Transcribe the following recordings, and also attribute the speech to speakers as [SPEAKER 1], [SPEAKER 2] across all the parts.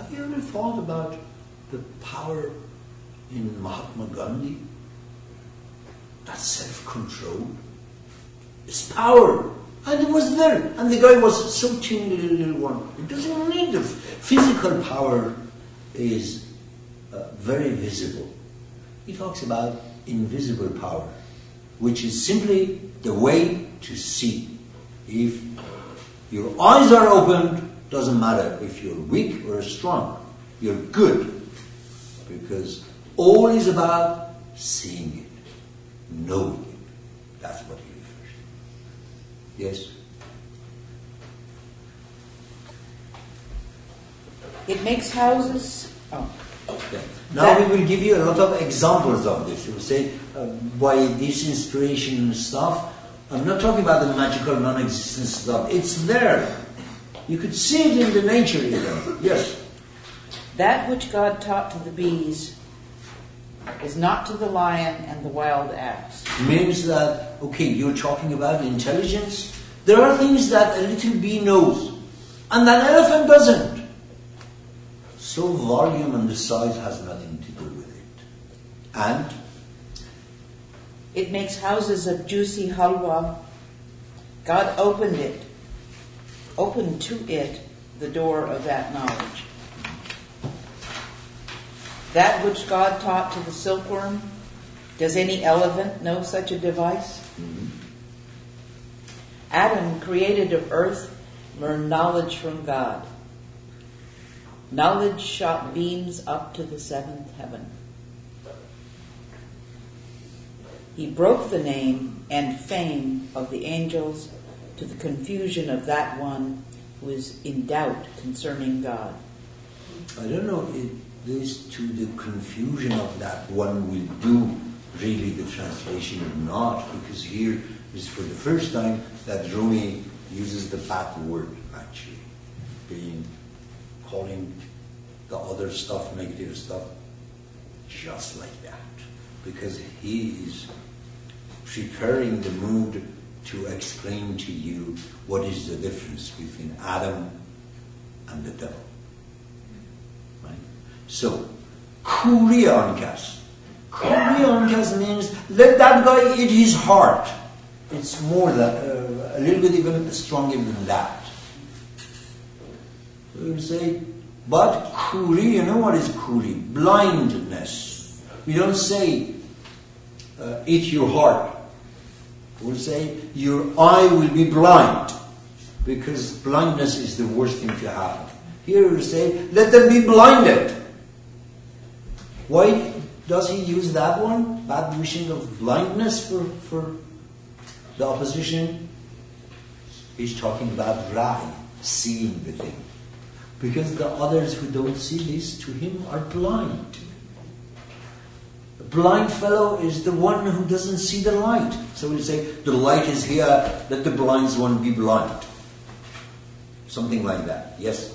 [SPEAKER 1] Have you ever thought about the power in Mahatma Gandhi? That self-control. It's power. And it was there. And the guy was so teeny little one. It doesn't need the physical power is very visible. He talks about invisible power, which is simply the way to see. If your eyes are opened, doesn't matter if you're weak or strong. You're good. Because all is about seeing it, knowing it. That's what he refers to. Yes?
[SPEAKER 2] It makes houses... Oh.
[SPEAKER 1] Yeah. Now we will give you a lot of examples of this. You will say, by this inspiration stuff, I'm not talking about the magical non-existent stuff. It's there. You could see it in the nature even. Yes.
[SPEAKER 2] That which God taught to the bees is not to the lion and the wild ass.
[SPEAKER 1] Means that, okay, you're talking about intelligence. There are things that a little bee knows, and an elephant doesn't. So volume and the size has nothing to do with it. And?
[SPEAKER 2] It makes houses of juicy halwa. God opened to it the door of that knowledge. That which God taught to the silkworm, does any elephant know such a device?
[SPEAKER 1] Mm-hmm.
[SPEAKER 2] Adam, created of earth, learned knowledge from God. Knowledge shot beams up to the seventh heaven. He broke the name and fame of the angels to the confusion of that one who is in doubt concerning God.
[SPEAKER 1] I don't know if this to the confusion of that one will do really the translation or not, because here is for the first time that Rumi uses the bad word actually, calling the other stuff, negative stuff, just like that. Because he is preparing the mood to explain to you what is the difference between Adam and the devil. Right? So, Kuriya Ankas. Kuriya Ankas means let that guy eat his heart. It's more than, a little bit even stronger than that. We will say, but Kuri, you know what is Kuri? Blindness. We don't say, eat your heart. We'll say, your eye will be blind. Because blindness is the worst thing to happen. Here we say, let them be blinded. Why does he use that one? Bad wishing of blindness for the opposition? He's talking about Rai, seeing the thing. Because the others who don't see this, to him, are blind. A blind fellow is the one who doesn't see the light. So we'll say, the light is here, let the blind one be blind. Something like that. Yes?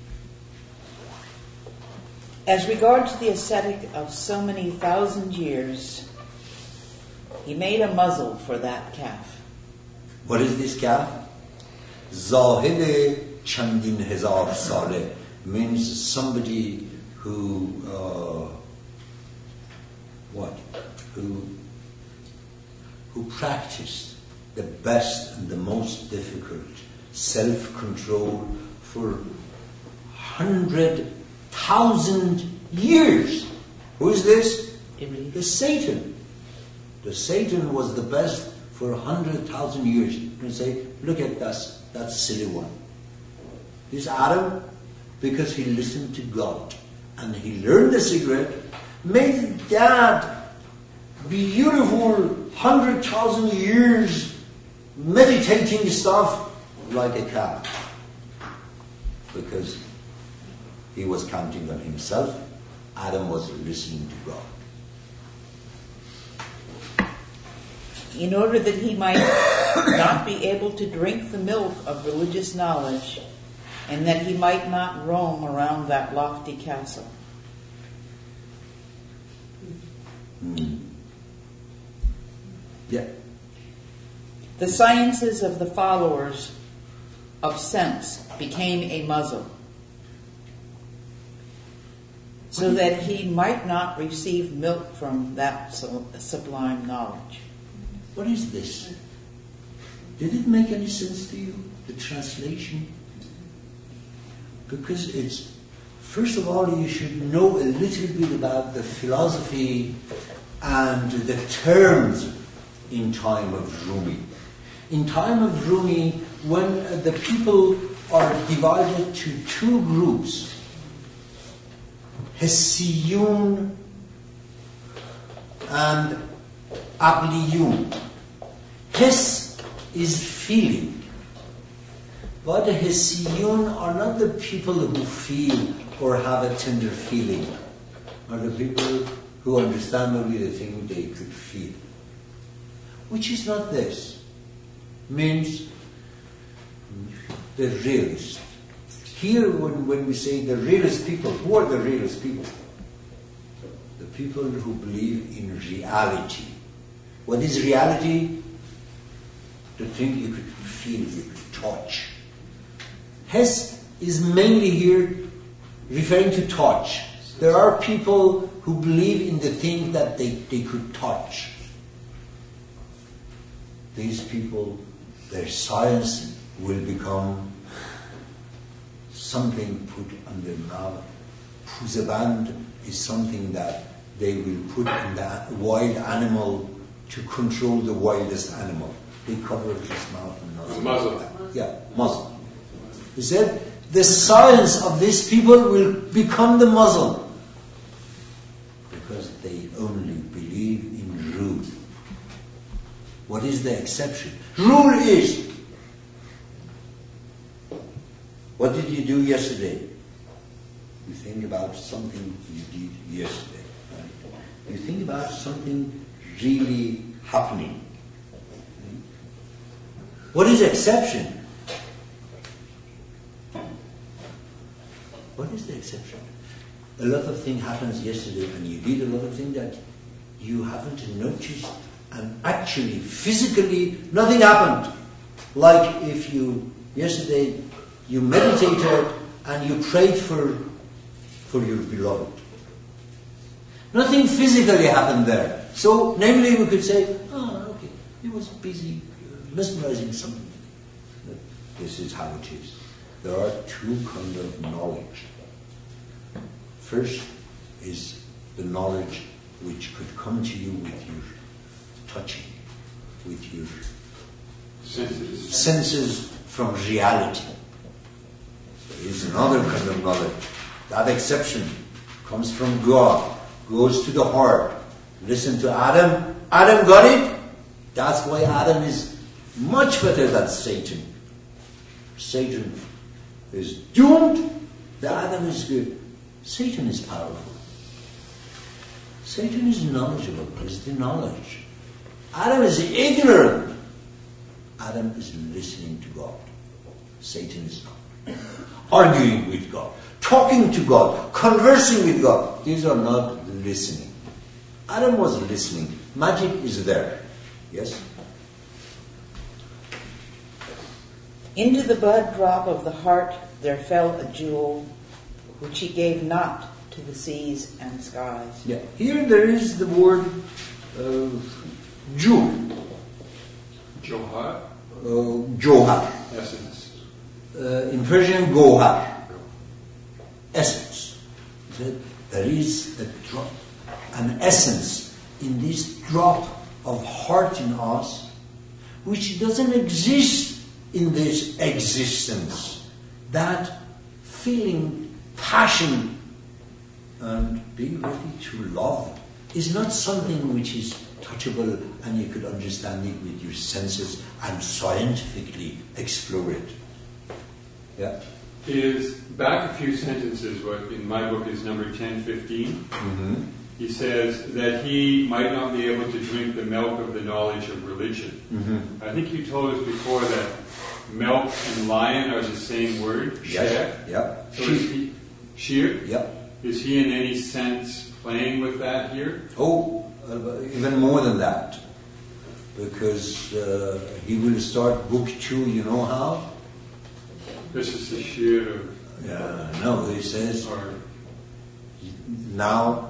[SPEAKER 2] As regards the ascetic of so many thousand years, he made a muzzle for that calf.
[SPEAKER 1] What is this calf? Zahid Chandin Hezar Saleh means somebody who practiced the best and the most difficult self-control for 100,000 years. Who is this? The Satan. The Satan was the best for 100,000 years. You can say, look at that silly one. This Adam, because he listened to God and he learned the secret, made that beautiful 100,000 years meditating stuff like a calf. Because he was counting on himself, Adam was listening to God.
[SPEAKER 2] In order that he might not be able to drink the milk of religious knowledge, and that he might not roam around that lofty castle.
[SPEAKER 1] Yeah.
[SPEAKER 2] The sciences of the followers of sense became a muzzle. so that he might not receive milk from that sublime knowledge.
[SPEAKER 1] What is this? Did it make any sense to you, the translation? Because it's, first of all, you should know a little bit about the philosophy and the terms in time of Rumi. In time of Rumi, when the people are divided to two groups, Hessiyun and Aqliyun. Hess is feeling, but the Hessiyun are not the people who feel or have a tender feeling, are the people who understand only the thing they could feel. Which is not this. Means the realist. Here, when we say the realist people, who are the realist people? The people who believe in reality. What is reality? The thing you could feel, you could touch. Hess is mainly here referring to touch. There are people who believe in the thing that they could touch. These people, their science will become something put on their mouth. Puzaband is something that they will put in the wild animal to control the wildest animal. They cover his mouth and nose.
[SPEAKER 3] Muzzle.
[SPEAKER 1] Yeah, muzzle. He said, the science of these people will become the muzzle because they only believe in rule. What is the exception? Rule is, what did you do yesterday? You think about something you did yesterday. Right? You think about something really happening. What is exception? What is the exception? A lot of things happens yesterday and you did a lot of things that you haven't noticed, and actually, physically, nothing happened. Like if yesterday you meditated and you prayed for your beloved. Nothing physically happened there. So, namely, we could say, okay, he was busy mesmerizing something. This is how it is. There are two kinds of knowledge. First is the knowledge which could come to you with your touching, with your senses from reality. There is another kind of knowledge. That exception comes from God, goes to the heart. Listen to Adam. Adam got it. That's why Adam is much better than Satan. Satan is doomed. The Adam is good. Satan is powerful. Satan is knowledgeable, is the knowledge. Adam is ignorant. Adam is listening to God. Satan is not. Arguing with God, talking to God, conversing with God. These are not listening. Adam was listening. Magic is there. Yes?
[SPEAKER 2] Into the blood drop of the heart there fell a jewel, which he gave not to the seas and skies.
[SPEAKER 1] Yeah. Here there is the word jewel.
[SPEAKER 3] Johar.
[SPEAKER 1] Johar.
[SPEAKER 3] Essence.
[SPEAKER 1] In Persian, gohar. Essence. There is a drop, an essence in this drop of heart in us, which doesn't exist in this existence. That feeling, passion, and being ready to love is not something which is touchable and you could understand it with your senses and scientifically explore it. Yeah.
[SPEAKER 3] Is back a few sentences, what in my book is number 1015.
[SPEAKER 1] Mm-hmm.
[SPEAKER 3] He says that he might not be able to drink the milk of the knowledge of religion.
[SPEAKER 1] Mm-hmm.
[SPEAKER 3] I think you told us before that milk and lion are the same word.
[SPEAKER 1] Yes.
[SPEAKER 3] Sher.
[SPEAKER 1] Yep.
[SPEAKER 3] So is he sheer?
[SPEAKER 1] Yep.
[SPEAKER 3] Is he in any sense playing with that here?
[SPEAKER 1] Oh, even more than that. Because he will start book 2, you know how?
[SPEAKER 3] This is the sheer of...
[SPEAKER 1] No, he says,
[SPEAKER 3] Or,
[SPEAKER 1] Now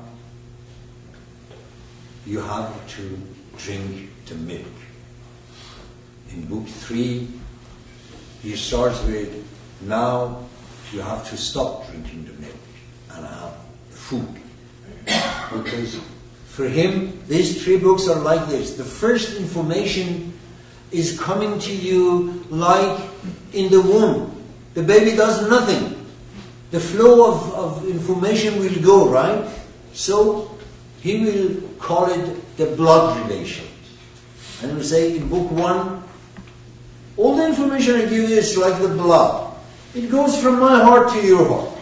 [SPEAKER 1] you have to drink the milk. In book 3, he starts with, now you have to stop drinking the milk and have food. Because for him, these 3 books are like this. The first information is coming to you like in the womb. The baby does nothing. The flow of information will go, right? So he will call it the blood relation. And he will say in book 1, all the information I give you is like the blood. It goes from my heart to your heart.